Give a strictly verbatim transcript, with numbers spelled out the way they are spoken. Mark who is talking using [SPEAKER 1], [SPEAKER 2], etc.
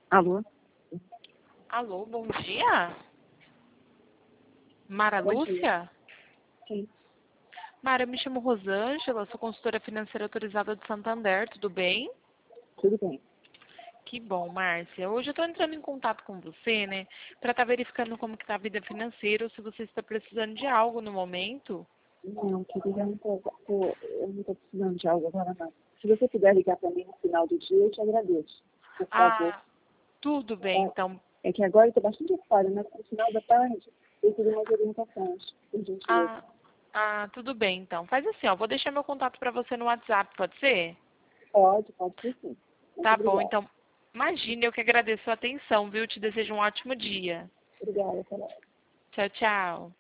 [SPEAKER 1] Alô?
[SPEAKER 2] Alô, bom dia? Mara
[SPEAKER 1] Bom dia.
[SPEAKER 2] Lúcia?
[SPEAKER 1] Sim,
[SPEAKER 2] Mara, eu me chamo Rosângela, sou consultora financeira autorizada do Santander, tudo bem?
[SPEAKER 1] tudo bem.
[SPEAKER 2] Que bom, Márcia. Hoje eu estou entrando em contato com você, né, para estar verificando como que está a vida financeira ou se você está precisando de algo no momento.
[SPEAKER 1] Não, querida, eu não tô, tô- eu não estou precisando de algo agora, não. Se você puder ligar para mim no final do dia, eu te agradeço. Por favor.
[SPEAKER 2] Ah, tudo bem,
[SPEAKER 1] É,
[SPEAKER 2] então.
[SPEAKER 1] é que agora eu estou bastante ocupada, mas no final da tarde eu queria umas orientações, por gentileza.
[SPEAKER 2] Ah, ah, tudo bem, então. Faz assim, ó, vou deixar meu contato para você no WhatsApp, pode ser?
[SPEAKER 1] Pode, pode ser sim. Muito
[SPEAKER 2] Tá bom,
[SPEAKER 1] obrigada.
[SPEAKER 2] então. Imagine, eu que agradeço a atenção, viu? Te desejo um ótimo dia.
[SPEAKER 1] Obrigada, Carol.
[SPEAKER 2] Tchau, tchau.